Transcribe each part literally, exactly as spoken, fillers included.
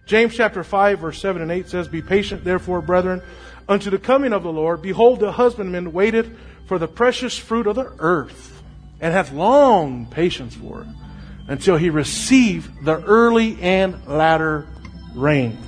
James chapter five, verse seven and eight says, "Be patient, therefore, brethren, unto the coming of the Lord. Behold, the husbandman waiteth for the precious fruit of the earth, and hath long patience for it, until he receive the early and latter rain.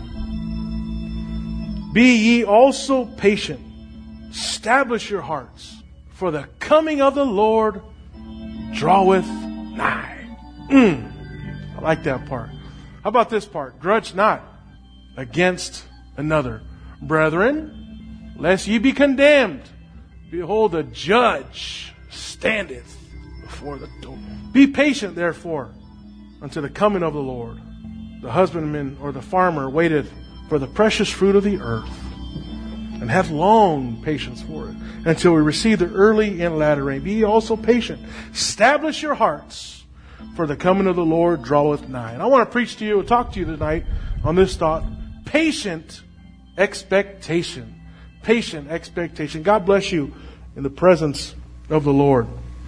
Be ye also patient. Establish your hearts, for the coming of the Lord draweth nigh." Mm, I like that part. How about this part? "Grudge not against another, brethren, lest ye be condemned. Behold, the judge standeth before the door. Be patient, therefore, unto the coming of the Lord. The husbandman or the farmer waiteth for the precious fruit of the earth, and hath long patience for it, until we receive the early and latter rain. Be ye also patient. Establish your hearts, for the coming of the Lord draweth nigh." And I want to preach to you and talk to you tonight on this thought: patient expectation. Patient expectation. God bless you in the presence of the Lord.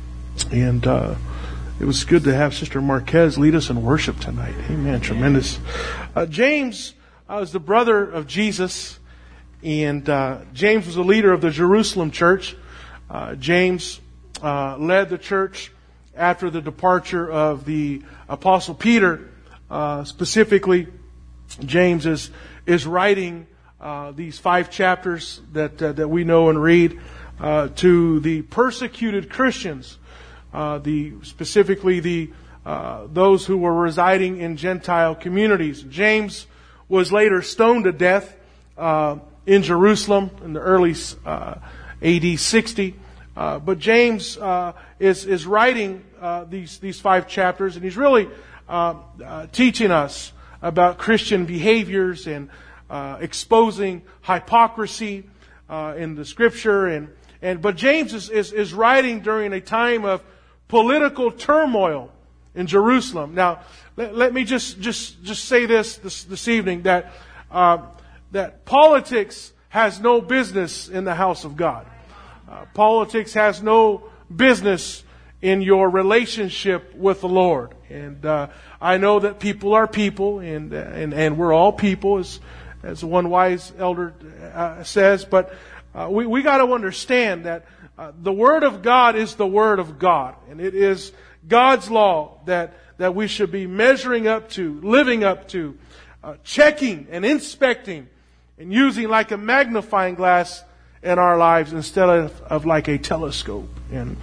And uh, it was good to have Sister Marquez lead us in worship tonight. Amen. Tremendous. Uh, James uh, is the brother of Jesus. And uh, James was the leader of the Jerusalem church. Uh, James uh, led the church after the departure of the Apostle Peter. Uh, specifically, James is is writing uh, these five chapters that uh, that we know and read uh, to the persecuted Christians, uh, the specifically the uh, those who were residing in Gentile communities. James was later stoned to death Uh, in Jerusalem in the early uh, A D sixty. Uh, but James uh, is is writing uh, these these five chapters, and he's really uh, uh, teaching us about Christian behaviors and uh, exposing hypocrisy uh, in the Scripture. And and but James is, is is writing during a time of political turmoil in Jerusalem. Now, let, let me just just just say this this, this evening that. Uh, that politics has no business in the house of God. Uh, politics has no business in your relationship with the Lord. And uh, I know that people are people, and and and we're all people, as as one wise elder uh, says. But uh, we we got to understand that uh, the Word of God is the Word of God, and it is God's law that that we should be measuring up to, living up to, uh, checking and inspecting, and using like a magnifying glass in our lives instead of, of like a telescope. And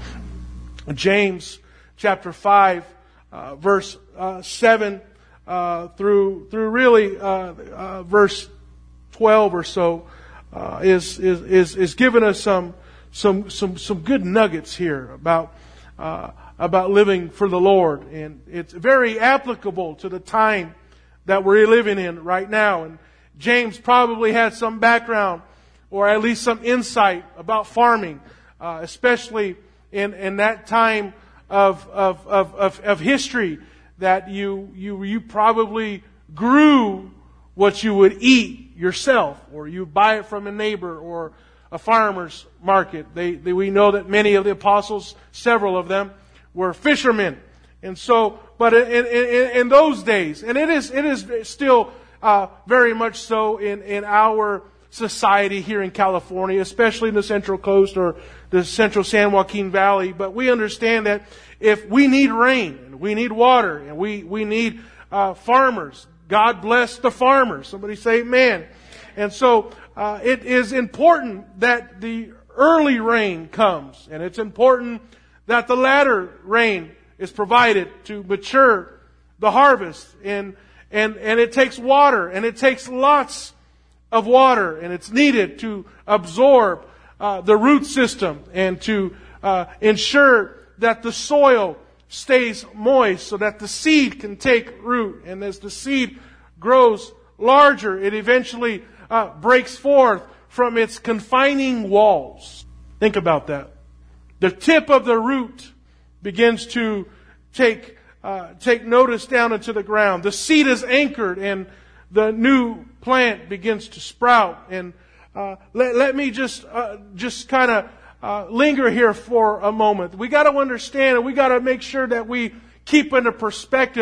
James chapter five, uh, verse uh, seven uh, through through really uh, uh, verse twelve or so uh, is is is is giving us some some some some good nuggets here about uh, about living for the Lord, and it's very applicable to the time that we're living in right now. And James probably had some background, or at least some insight about farming, uh, especially in, in that time of, of, of, of, of history, that you, you, you probably grew what you would eat yourself, or you buy it from a neighbor or a farmer's market. They, they, we know that many of the apostles, several of them, were fishermen. And so, but in, in, in those days, and it is, it is still Uh, very much so in, in our society here in California, especially in the Central Coast or the Central San Joaquin Valley. But we understand that if we need rain, and we need water, and we, we need uh, farmers, God bless the farmers. Somebody say amen. And so uh, it is important that the early rain comes, and it's important that the latter rain is provided to mature the harvest. And And, and it takes water, and it takes lots of water, and it's needed to absorb uh, the root system and to uh, ensure that the soil stays moist so that the seed can take root. And as the seed grows larger, it eventually uh, breaks forth from its confining walls. Think about that. The tip of the root begins to take Uh, take notice down into the ground. The seed is anchored, and the new plant begins to sprout. And uh, let, let me just uh, just kind of uh, linger here for a moment. We got to understand, and we got to make sure that we keep into perspective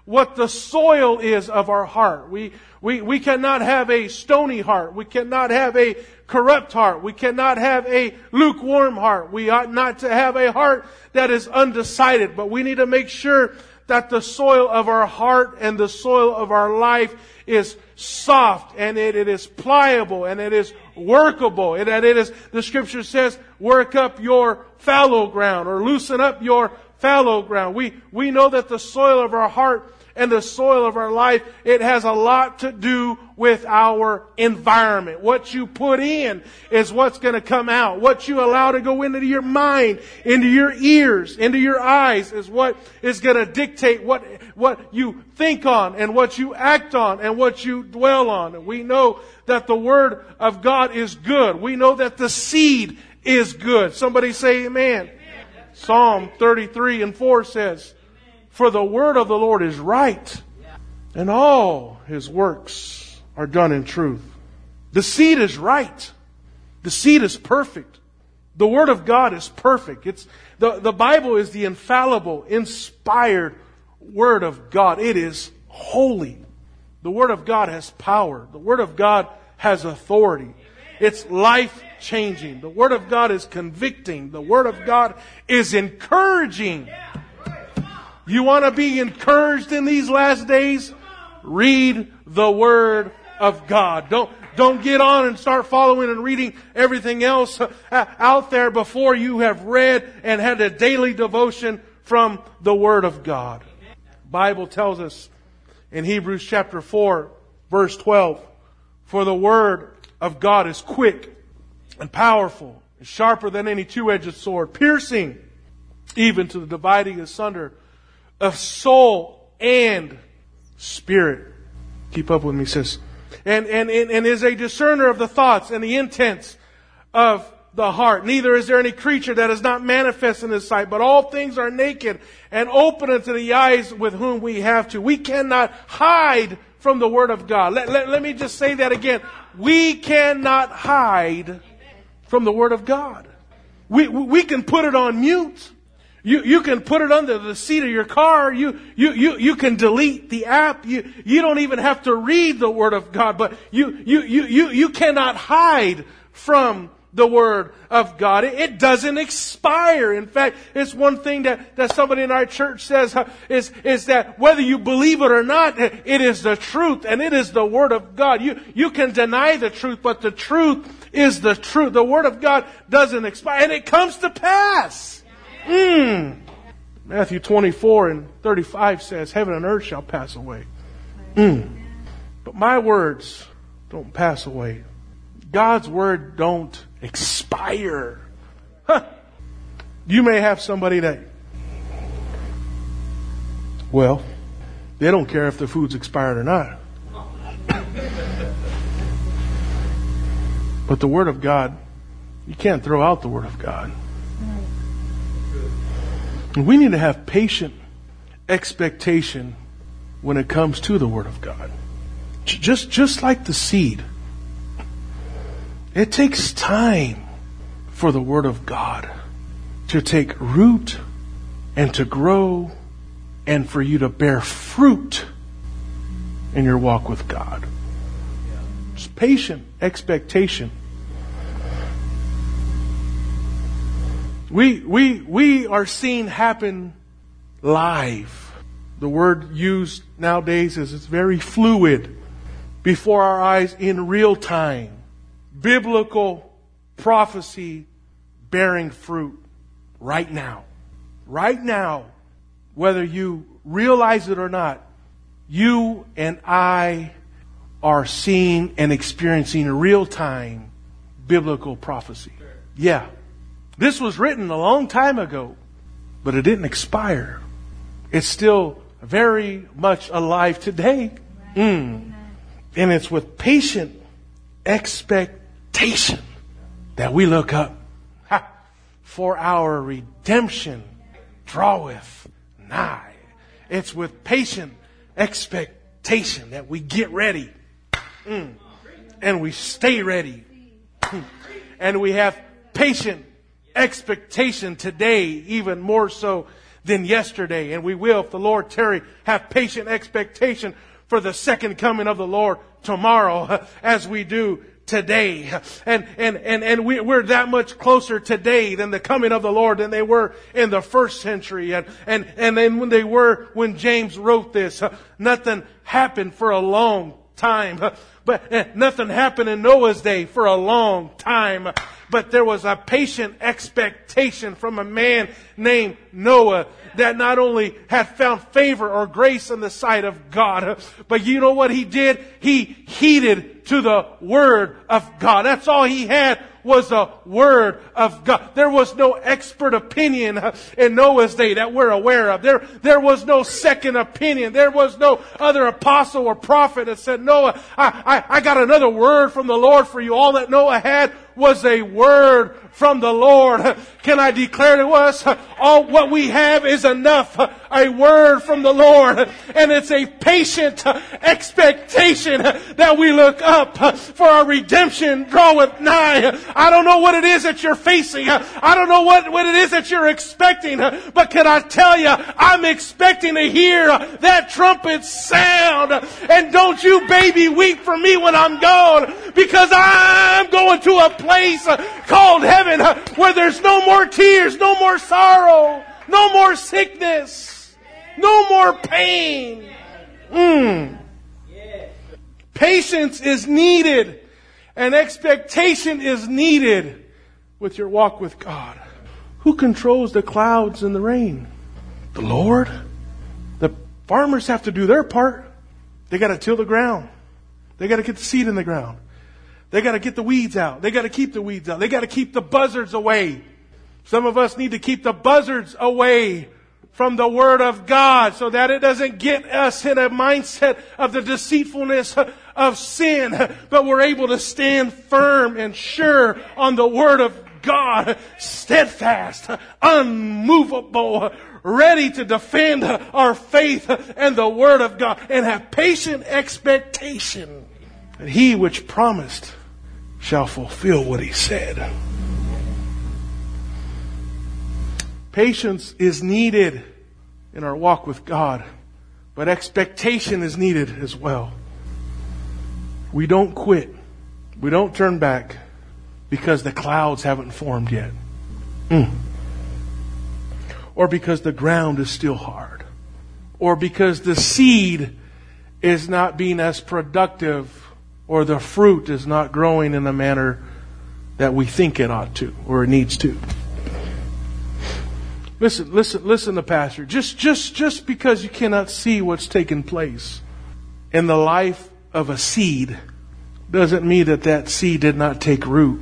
what the soil is of our heart. We, we, we cannot have a stony heart. We cannot have a corrupt heart. We cannot have a lukewarm heart. We ought not to have a heart that is undecided, but we need to make sure that the soil of our heart and the soil of our life is soft, and it, it is pliable, and it is workable, and that it is, the Scripture says, work up your fallow ground, or loosen up your fallow ground. We, we know that the soil of our heart and the soil of our life, it has a lot to do with our environment. What you put in is what's going to come out. What you allow to go into your mind, into your ears, into your eyes is what is going to dictate what, what you think on and what you act on and what you dwell on. And we know that the Word of God is good. We know that the seed is good. Somebody say amen. Psalm thirty-three and four says, for the word of the Lord is right, and all His works are done in truth. The seed is right. The seed is perfect. The Word of God is perfect. It's the, the Bible is the infallible, inspired Word of God. It is holy. The Word of God has power. The Word of God has authority. It's life-changing. The Word of God is convicting. The Word of God is encouraging. You want to be encouraged in these last days? Read the Word of God. Don't, don't get on and start following and reading everything else out there before you have read and had a daily devotion from the Word of God. The Bible tells us in Hebrews chapter four, verse twelve, for the Word of God is quick and powerful, and sharper than any two-edged sword, piercing even to the dividing asunder of soul and spirit. Keep up with me, sis. And, and, and, and is a discerner of the thoughts and the intents of the heart. Neither is there any creature that is not manifest in His sight, but all things are naked and open unto the eyes with whom we have to. We cannot hide from the Word of God. Let, let, let me just say that again. We cannot hide from the Word of God. We, we can put it on mute. You, you can put it under the seat of your car. You, you, you, you can delete the app. You, you don't even have to read the Word of God, but you, you, you, you, you cannot hide from the Word of God. It, it doesn't expire. In fact, it's one thing that, that somebody in our church says uh, is, is that whether you believe it or not, it is the truth and it is the Word of God. You, you can deny the truth, but the truth is the truth. The Word of God doesn't expire, and it comes to pass. Mm. Matthew twenty-four and thirty-five says, heaven and earth shall pass away. Mm. But my words don't pass away. God's word don't expire. Huh. You may have somebody that, well, they don't care if the food's expired or not. But the Word of God, you can't throw out the Word of God. We need to have patient expectation when it comes to the Word of God. Just, just like the seed. It takes time for the Word of God to take root and to grow and for you to bear fruit in your walk with God. Just patient expectation. We, we, we are seeing happen live. The word used nowadays is it's very fluid, before our eyes in real time. Biblical prophecy bearing fruit right now. Right now, whether you realize it or not, you and I are seeing and experiencing real time biblical prophecy. Yeah. This was written a long time ago, but it didn't expire. It's still very much alive today. Mm. And it's with patient expectation that we look up. Ha! For our redemption draweth nigh. It's with patient expectation that we get ready. Mm. And we stay ready. Mm. And we have patient expectation today, even more so than yesterday. And we will, if the Lord tarry, have patient expectation for the second coming of the Lord tomorrow as we do today. And, and, and, and we, we're that much closer today than the coming of the Lord than they were in the first century. And, and, and then when they were, when James wrote this, nothing happened for a long time. But nothing happened in Noah's day for a long time. But there was a patient expectation from a man named Noah that not only had found favor or grace in the sight of God, but you know what he did? He heeded to the Word of God. That's all he had was the Word of God. There was no expert opinion in Noah's day that we're aware of. There, there was no second opinion. There was no other apostle or prophet that said, Noah, I, I, I got another word from the Lord for you. All that Noah had was a word from the Lord. Can I declare to us, all what we have is enough. A word from the Lord. And it's a patient expectation that we look up for our redemption draweth nigh. I don't know what it is that you're facing. I don't know what, what it is that you're expecting. But can I tell you, I'm expecting to hear that trumpet sound. And don't you baby weep for me when I'm gone. Because I'm going to a place called heaven where there's no more tears, no more sorrow, no more sickness, no more pain. Mm. Patience is needed and expectation is needed with your walk with God. Who controls the clouds and the rain? The Lord. The farmers have to do their part. They got to till the ground. They got to get the seed in the ground. They got to get the weeds out. They got to keep the weeds out. They got to keep the buzzards away. Some of us need to keep the buzzards away from the Word of God so that it doesn't get us in a mindset of the deceitfulness of sin, but we're able to stand firm and sure on the Word of God, steadfast, unmovable, ready to defend our faith and the Word of God, and have patient expectation that He which promised shall fulfill what He said. Patience is needed in our walk with God, but expectation is needed as well. We don't quit. We don't turn back because the clouds haven't formed yet. Mm. Or because the ground is still hard. Or because the seed is not being as productive, or the fruit is not growing in the manner that we think it ought to or it needs to. Listen, listen, listen to Pastor. Just, just, just because you cannot see what's taking place in the life of a seed doesn't mean that that seed did not take root.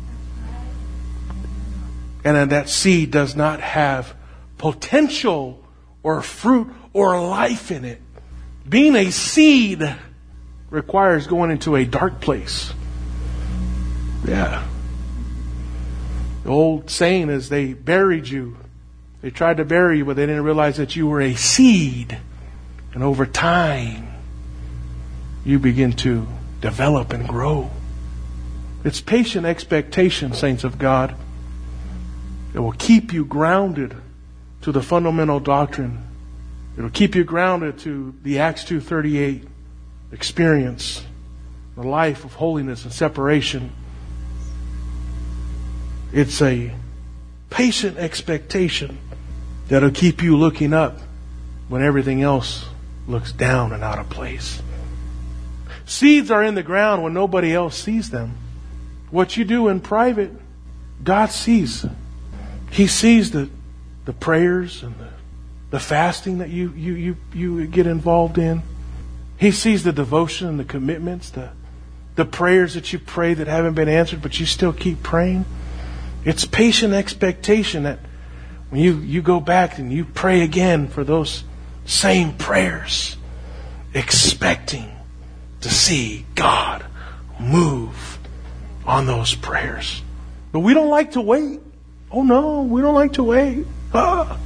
And that that seed does not have potential or fruit or life in it. Being a seed requires going into a dark place. Yeah. The old saying is they buried you. They tried to bury you, but they didn't realize that you were a seed. And over time, you begin to develop and grow. It's patient expectation, saints of God, that will keep you grounded to the fundamental doctrine. It will keep you grounded to the Acts two thirty-eight experience, the life of holiness and separation. It's a patient expectation that'll keep you looking up when everything else looks down and out of place. Seeds are in the ground when nobody else sees them. What you do in private, God sees. He sees the, the prayers and the, the fasting that you, you, you, you get involved in. He sees the devotion and the commitments, the, the prayers that you pray that haven't been answered, but you still keep praying. It's patient expectation that when you, you go back and you pray again for those same prayers, expecting to see God move on those prayers. But we don't like to wait. Oh no, we don't like to wait. Ah.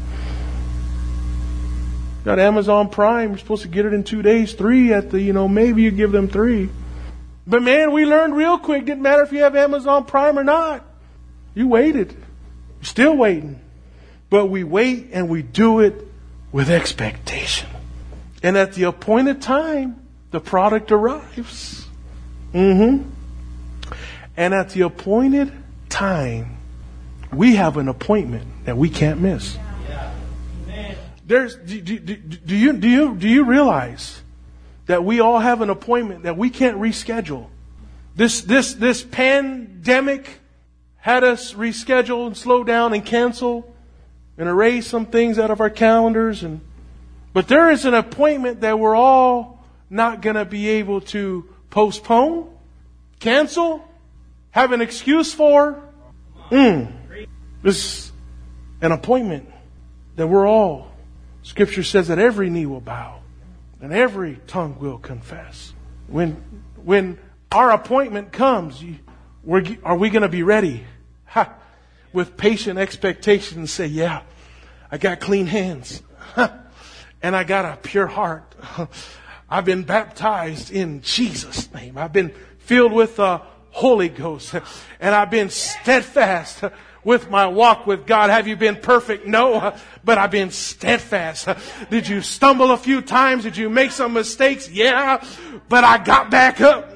Got Amazon Prime. You're supposed to get it in two days, three at the, you know, maybe you give them three. But man, we learned real quick. Didn't matter if you have Amazon Prime or not. You waited. You're still waiting. But we wait and we do it with expectation. And at the appointed time, the product arrives. Mm-hmm. And at the appointed time, we have an appointment that we can't miss. Yeah. There's, do, do, do you do you do you realize that we all have an appointment that we can't reschedule? This this this pandemic had us reschedule and slow down and cancel and erase some things out of our calendars, and but there is an appointment that we're all not going to be able to postpone, cancel, have an excuse for. Mm. This is an appointment that we're all, Scripture says that every knee will bow and every tongue will confess. When when our appointment comes, you, we're, are we going to be ready? Ha, with patient expectation and say, yeah, I got clean hands. Ha, and I got a pure heart. I've been baptized in Jesus' name. I've been filled with the Holy Ghost. And I've been steadfast with my walk with God. Have you been perfect? No, but I've been steadfast. Did you stumble a few times? Did you make some mistakes? Yeah, but I got back up.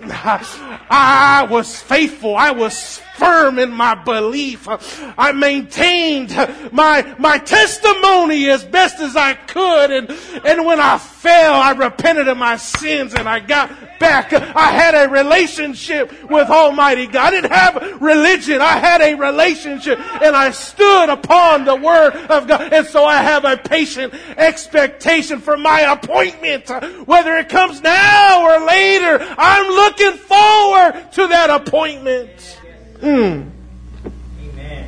I was faithful. I was firm in my belief. I maintained my my testimony as best as I could. And, and when I fell, I repented of my sins and I got back. I had a relationship with Almighty God. I didn't have religion. I had a relationship, and I stood upon the Word of God. And so I have a patient expectation for my appointment. Whether it comes now or later, I'm looking forward to that appointment. Mm. Amen.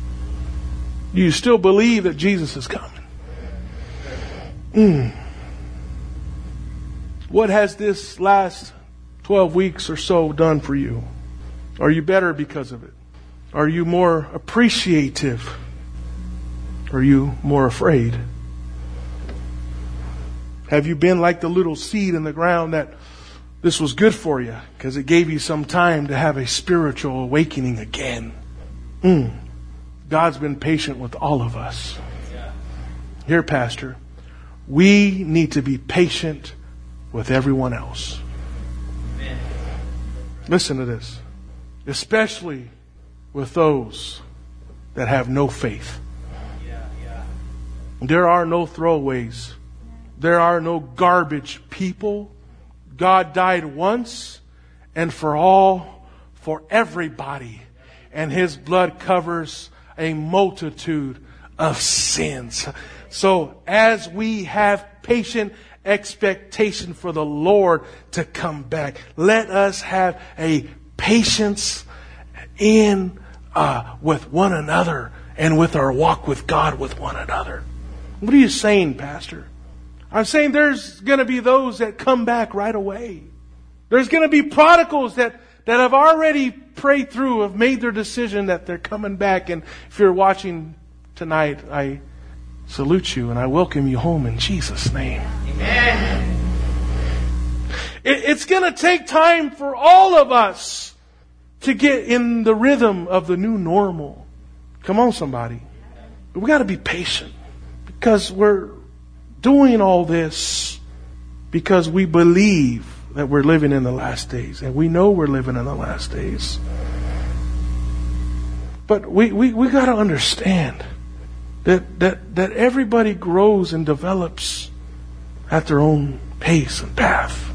Do you still believe that Jesus is coming? Mm. What has this last twelve weeks or so done for you? Are you better because of it? Are you more appreciative? Are you more afraid? Have you been like the little seed in the ground that this was good for you because it gave you some time to have a spiritual awakening again? Mm. God's been patient with all of us. Here, Pastor, we need to be patient with everyone else. Amen. Listen to this. Especially with those that have no faith. Yeah, yeah. There are no throwaways. There are no garbage people. God died once and for all, for everybody. And His blood covers a multitude of sins. So as we have patient expectation for the Lord to come back, let us have a patience in uh, with one another and with our walk with God with one another. What are you saying, Pastor? I'm saying there's going to be those that come back right away. There's going to be prodigals that, that have already prayed through, have made their decision that they're coming back. And if you're watching tonight, I salute you and I welcome you home in Jesus' name. Amen. It, it's going to take time for all of us to get in the rhythm of the new normal. Come on, somebody. But we got to be patient because we're doing all this because we believe that we're living in the last days. And we know we're living in the last days. But we, we, we got to understand that, that, that everybody grows and develops at their own pace and path.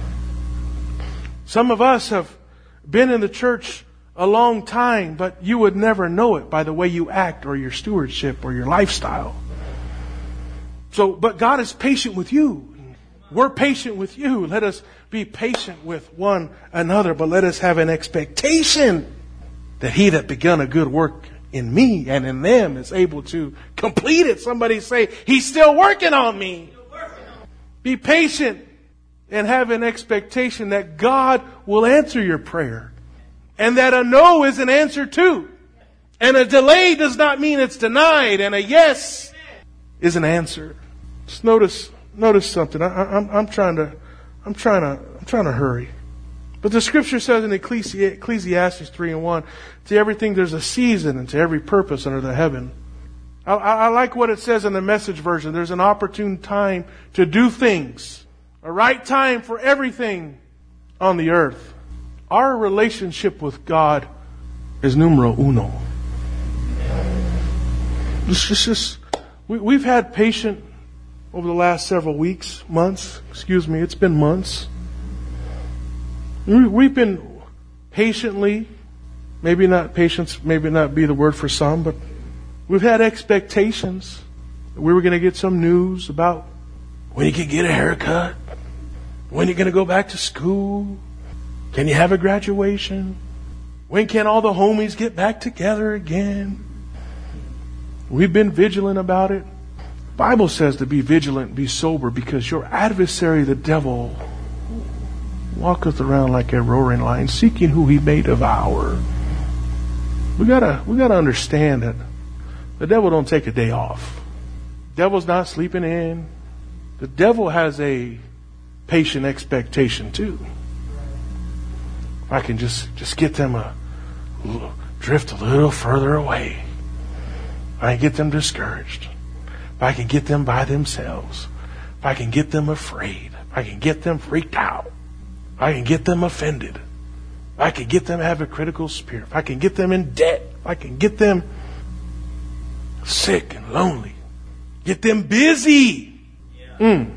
Some of us have been in the church a long time, but you would never know it by the way you act or your stewardship or your lifestyle. So, but God is patient with you. We're patient with you. Let us be patient with one another, but let us have an expectation that He that begun a good work in me and in them is able to complete it. Somebody say, He's still working on me. Be patient and have an expectation that God will answer your prayer. And that a no is an answer too. And a delay does not mean it's denied. And a yes is an answer. Just notice, notice something. I, I'm, I'm trying to, I'm trying to, I'm trying to hurry. But the Scripture says in Ecclesi- Ecclesiastes three and one, to everything there's a season and to every purpose under the heaven. I, I like what it says in the Message version. There's an opportune time to do things. A right time for everything on the earth. Our relationship with God is numero uno. It's just, just we, we've had patient over the last several weeks, months, excuse me, it's been months. We, we've been patiently, maybe not patience, maybe not be the word for some, but we've had expectations that we were going to get some news about when you can get a haircut, when you're going to go back to school, can you have a graduation, when can all the homies get back together again? We've been vigilant about it. The Bible says to be vigilant, be sober, because your adversary, the devil, walketh around like a roaring lion, seeking who he may devour. We gotta, we gotta understand that the devil don't take a day off. The devil's not sleeping in. The devil has a patient expectation too. If I can just, just get them a drift a little further away. If I can get them discouraged. If I can get them by themselves. If I can get them afraid. If I can get them freaked out. If I can get them offended. If I can get them to have a critical spirit. If I can get them in debt. If I can get them sick and lonely. Get them busy. Yeah. Mm.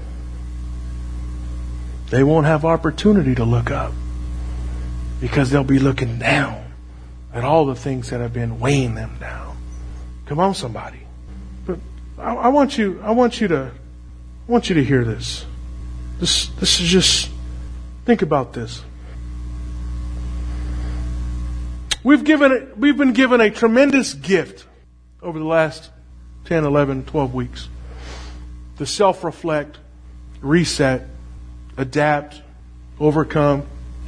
They won't have opportunity to look up. Because they'll be looking down at all the things that have been weighing them down. Come on, somebody. But I, I want you, I want you to, I want you to hear this. This, this is just, think about this. We've given, we've been given a tremendous gift over the last ten, eleven, twelve weeks to self-reflect, reset, adapt, overcome,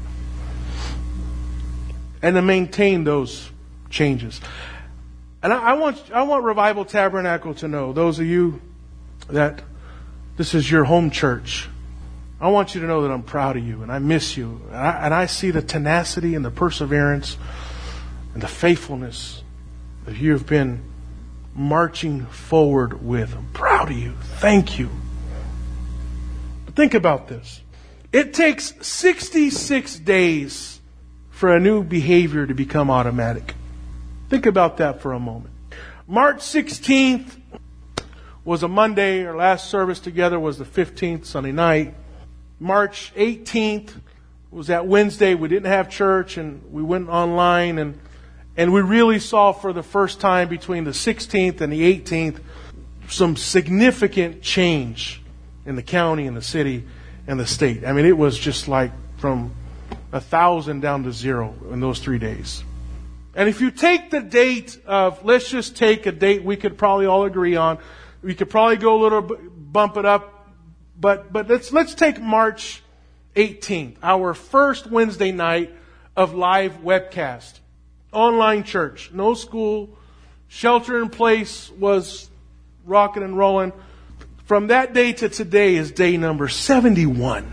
and to maintain those changes. And I, I want I want Revival Tabernacle to know, those of you that this is your home church, I want you to know that I'm proud of you and I miss you. And I, and I see the tenacity and the perseverance and the faithfulness that you have been marching forward with. I'm proud of you. Thank you. But think about this. It takes sixty-six days for a new behavior to become automatic. Think about that for a moment. March sixteenth was a Monday. Our last service together was the fifteenth, Sunday night. March eighteenth was that Wednesday. We didn't have church and we went online and and we really saw for the first time between the sixteenth and the eighteenth some significant change in the county and the city and the state. I mean, it was just like from a thousand down to zero in those three days. And if you take the date of, let's just take a date we could probably all agree on. We could probably go a little bump it up, but but let's let's take March eighteenth, our first Wednesday night of live webcast, online church, no school, shelter in place was rocking and rolling. From that day to today is day number seventy-one.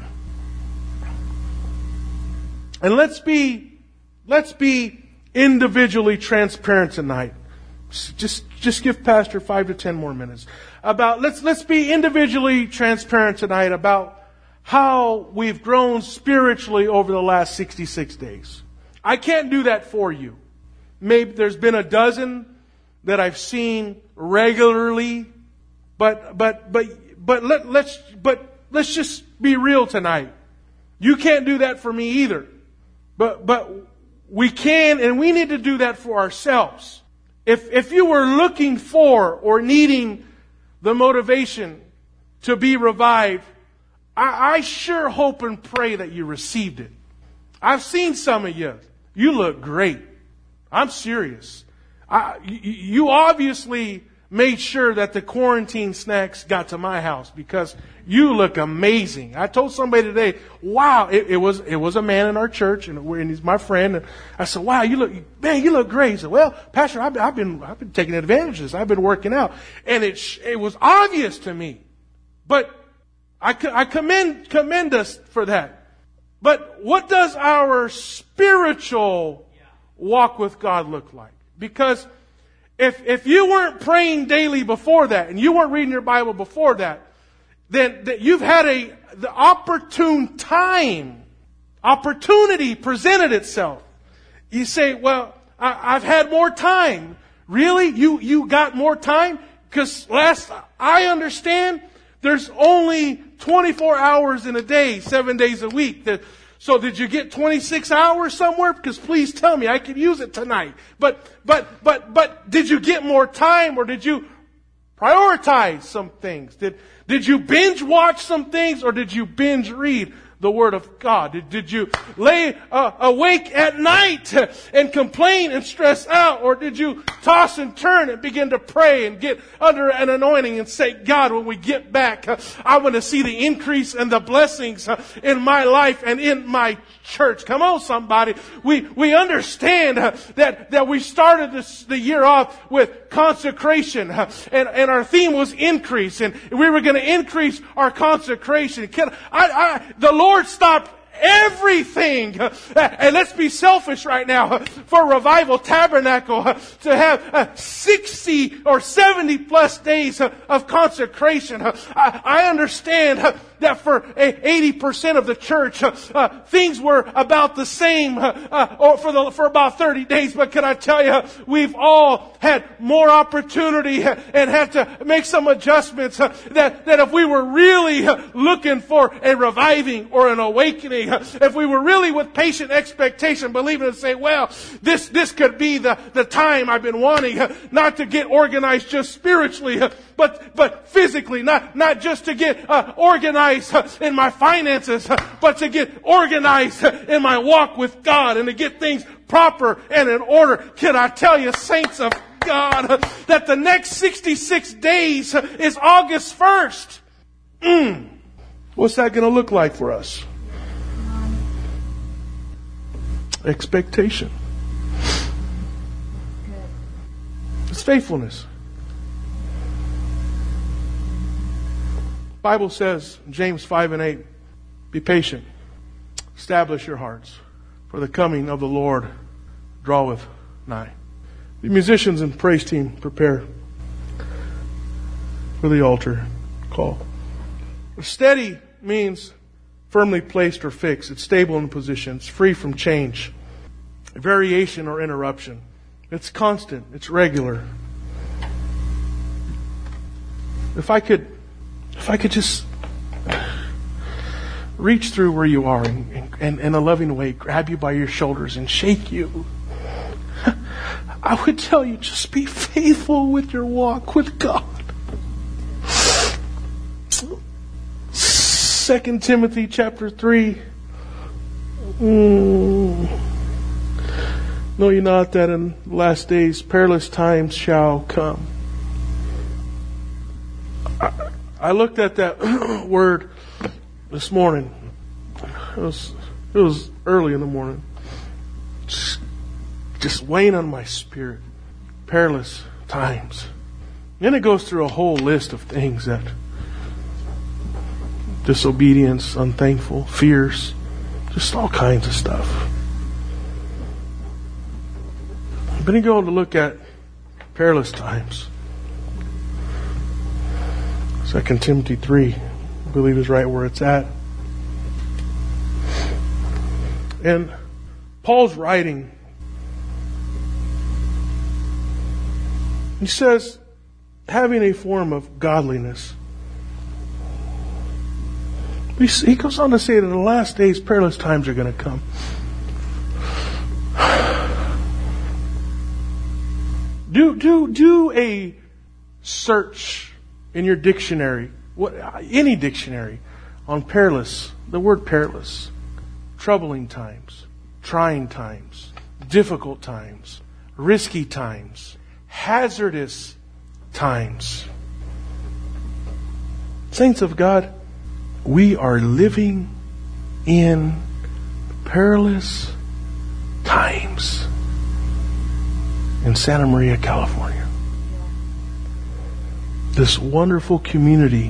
And let's be, let's be individually transparent tonight. Just, just give Pastor five to ten more minutes. About, let's, let's be individually transparent tonight about how we've grown spiritually over the last sixty-six days. I can't do that for you. Maybe there's been a dozen that I've seen regularly, but, but, but, but let, let's, but let's just be real tonight. You can't do that for me either. But, but we can and we need to do that for ourselves. If, if you were looking for or needing the motivation to be revived, I, I sure hope and pray that you received it. I've seen some of you. You look great. I'm serious. I, you, you obviously made sure that the quarantine snacks got to my house because you look amazing. I told somebody today, wow, it, it was it was a man in our church, and, and he's my friend. And I said, wow, you look, man, you look great. He said, well, Pastor, I've, I've been I've been taking advantage of this. I've been working out, and it it was obvious to me. But I I commend commend us for that. But what does our spiritual walk with God look like? Because if, if you weren't praying daily before that, and you weren't reading your Bible before that, then that you've had a, the opportune time, opportunity presented itself. You say, well, I, I've had more time. Really? You, you got more time? Because last I understand, there's only twenty-four hours in a day, seven days a week. So did you get twenty-six hours somewhere? Because please tell me, I could use it tonight. But, but, but, but did you get more time, or did you prioritize some things? Did, did you binge watch some things, or did you binge read the Word of God? Did, did you lay uh, awake at night and complain and stress out? Or did you toss and turn and begin to pray and get under an anointing and say, God, when we get back, uh, I want to see the increase and the blessings uh, in my life and in my church. Come on, somebody. We we understand uh, that, that we started this, the year off with consecration. Uh, and, and our theme was increase. And we were going to increase our consecration. Can, I, I, the Lord Lord stopped everything. And let's be selfish right now. For Revival Tabernacle to have sixty or seventy plus days of consecration. I understand that for eighty percent of the church, uh, things were about the same, uh, or for the, for about thirty days. But can I tell you, we've all had more opportunity and had to make some adjustments. Uh, that, that if we were really looking for a reviving or an awakening, if we were really with patient expectation, believing and say, well, this, this could be the, the time I've been wanting, not to get organized just spiritually, but, but physically, not, not just to get uh, organized in my finances, but to get organized in my walk with God and to get things proper and in order. Can I tell you, saints of God, that the next sixty-six days is August first? Mm. What's that going to look like for us? Expectation. It's faithfulness. Bible says, James five and eight, be patient, establish your hearts, for the coming of the Lord draweth nigh. The musicians and praise team prepare for the altar call. Steady means firmly placed or fixed. It's stable in position. It's free from change, variation or interruption. It's constant. It's regular. If I could If I could just reach through where you are and, and in a loving way, grab you by your shoulders and shake you, I would tell you, just be faithful with your walk with God. Second Timothy chapter three. Mm. Know ye not that in the last days perilous times shall come? I, I looked at that word this morning. It was it was early in the morning. Just, just weighing on my spirit. Perilous times. Then it goes through a whole list of things that disobedience, unthankful, fears, just all kinds of stuff. Then you go to look at perilous times. Second Timothy three, I believe, is right where it's at. And Paul's writing. He says, having a form of godliness. He goes on to say that in the last days, perilous times are going to come. Do do do a search in your dictionary, what any dictionary, on perilous. The word perilous, troubling times, trying times, difficult times, risky times, hazardous times. Saints of God, we are living in perilous times in Santa Maria, California. This wonderful community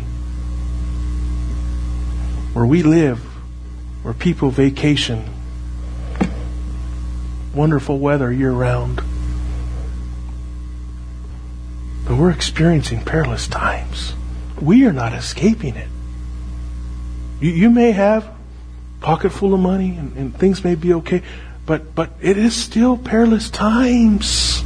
where we live, where people vacation, wonderful weather year round. we're experiencing perilous times. We are not escaping it. You, you may have a pocket full of money and, and things may be okay, but, but it is still perilous times.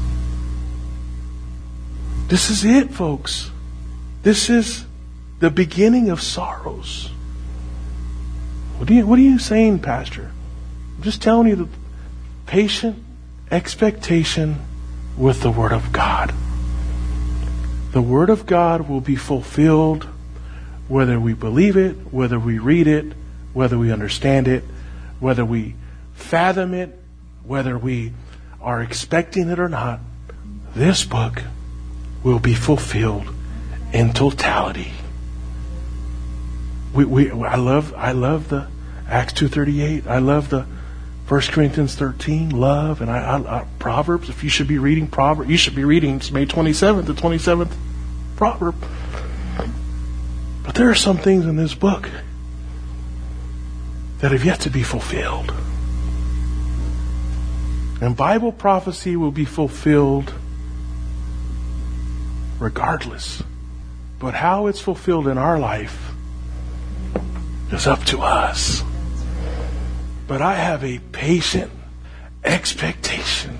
This is it, folks. This is the beginning of sorrows. What are you, what are you saying, Pastor? I'm just telling you the patient expectation with the Word of God. The Word of God will be fulfilled whether we believe it, whether we read it, whether we understand it, whether we fathom it, whether we are expecting it or not. This book will be fulfilled in totality. We, we, I love, I love the Acts two thirty-eight. I love the First Corinthians thirteen. Love, and I, I, I Proverbs. If you should be reading Proverbs, you should be reading May twenty-seventh, the twenty-seventh proverb. But there are some things in this book that have yet to be fulfilled, and Bible prophecy will be fulfilled regardless. But how it's fulfilled in our life is up to us. But I have a patient expectation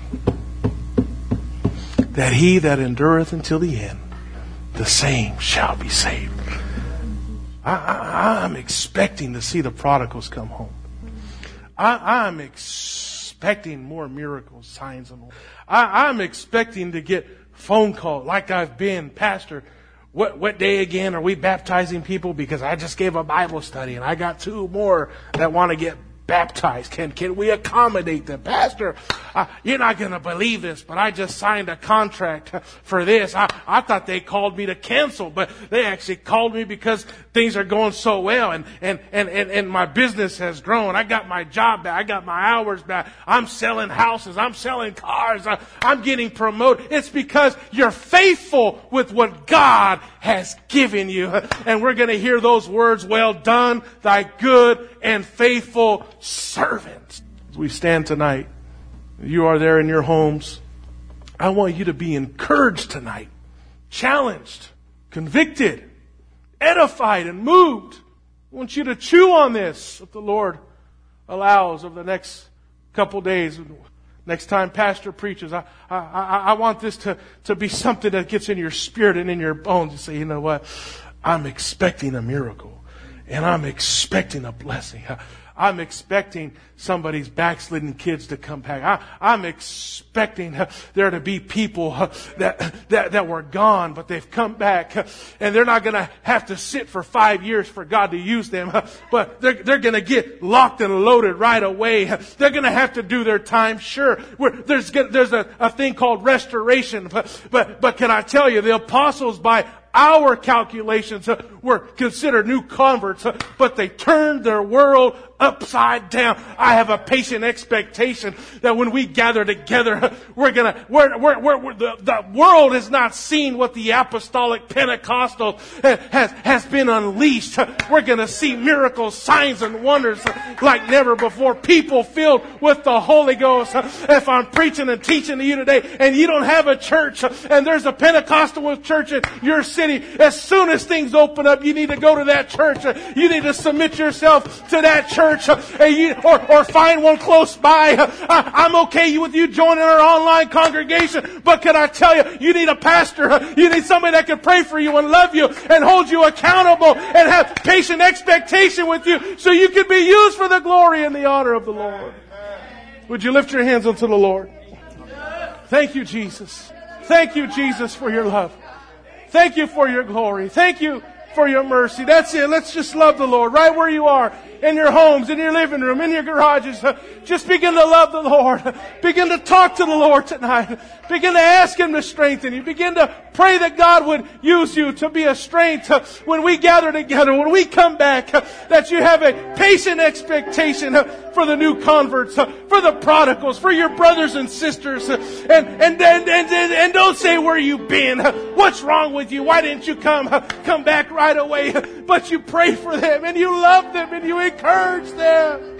that he that endureth until the end, the same shall be saved. I, I, I'm expecting to see the prodigals come home. I, I'm expecting more miracles, signs, and wonders. I, I'm expecting to get phone call like I've been, Pastor. What what day again are we baptizing people? Because I just gave a Bible study and I got two more that want to get baptized. Can can we accommodate them? Pastor, uh, you're not going to believe this, but I just signed a contract for this. I, I thought they called me to cancel, but they actually called me because things are going so well and, and, and, and, and my business has grown. I got my job back. I got my hours back. I'm selling houses. I'm selling cars. I, I'm getting promoted. It's because you're faithful with what God has given you. And we're going to hear those words, well done, thy good and faithful servant. As we stand tonight, you are there in your homes. I want you to be encouraged tonight, challenged, convicted, edified, and moved. I want you to chew on this if the Lord allows over the next couple days. Next time Pastor preaches, I, I, I, I want this to, to be something that gets in your spirit and in your bones. You say, you know what? I'm expecting a miracle. And I'm expecting a blessing. I'm expecting somebody's backslidden kids to come back. I, I'm expecting uh, there to be people uh, that, that that were gone, but they've come back, uh, and they're not going to have to sit for five years for God to use them. Uh, but they're they're going to get locked and loaded right away. Uh, they're going to have to do their time. Sure, We're, there's there's a, a thing called restoration, but but but can I tell you, the apostles by our calculations uh, were considered new converts, uh, but they turned their world upside down. I have a patient expectation that when we gather together, uh, we're gonna, we're, we're, we're, we're, the, the world has not seen what the apostolic Pentecostal uh, has, has been unleashed. Uh, we're gonna see miracles, signs, and wonders uh, like never before. People filled with the Holy Ghost. Uh, if I'm preaching and teaching to you today and you don't have a church uh, and there's a Pentecostal church in your city, as soon as things open up, you need to go to that church. You need to submit yourself to that church, or, or find one close by. I'm okay with you joining our online congregation, but can I tell you, you need a pastor. You need somebody that can pray for you and love you and hold you accountable and have patient expectation with you so you can be used for the glory and the honor of the Lord. Would you lift your hands unto the Lord? Thank you, Jesus. Thank you, Jesus, for your love. Thank you for your glory. Thank you for your mercy. That's it. Let's just love the Lord right where you are. In your homes, in your living room, in your garages. Just begin to love the Lord. Begin to talk to the Lord tonight. Begin to ask Him to strengthen you. Begin to pray that God would use you to be a strength when we gather together, when we come back, that you have a patient expectation for the new converts, for the prodigals, for your brothers and sisters. And, and, and, and, and don't say where you've been. What's wrong with you? Why didn't you come, come back right away? But you pray for them and you love them and you encourage them.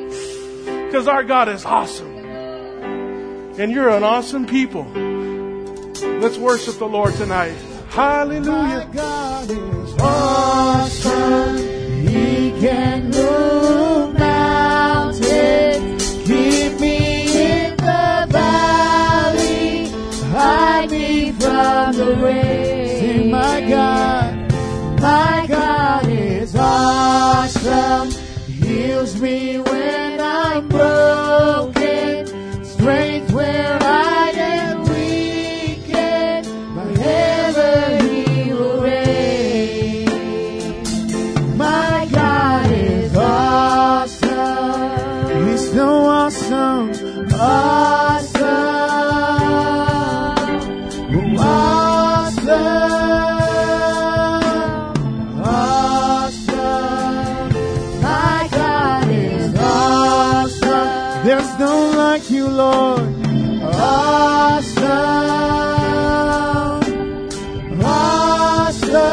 Because our God is awesome. And you're an awesome people. Let's worship the Lord tonight. Hallelujah. My God is awesome. He can move mountains. Keep me in the valley. Hide me from the rain. Sing, my God. My God is awesome. Heals me when I'm broken. Strength where I am weakened. Forever He will reign. My God is awesome. He's so awesome. Awesome. Awesome. There's no like you, Lord. Awesome. Awesome.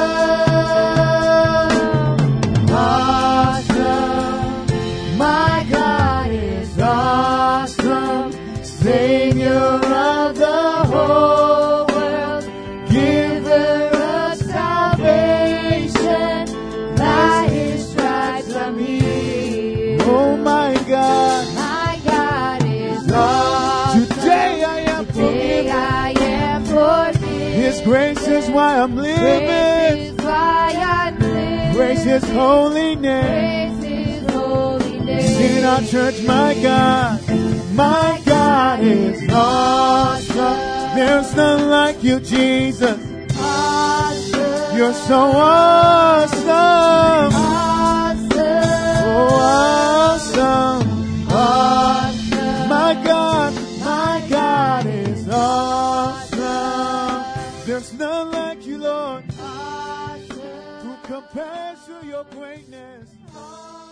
Awesome. My God is awesome. Savior of the whole world. Giver of salvation. By His stripes I'm healed. Oh my God. Today I am forgiven. I am forgiven. His grace is why I'm living. Praise His holy name. Sing in our church, my God. My God is awesome. There's none like you, Jesus. Awesome. You're so awesome. Awesome. Oh, awesome. Awesome. My God. My God is awesome. There's none like you, Lord. Awesome. Who compares to your greatness? Awesome.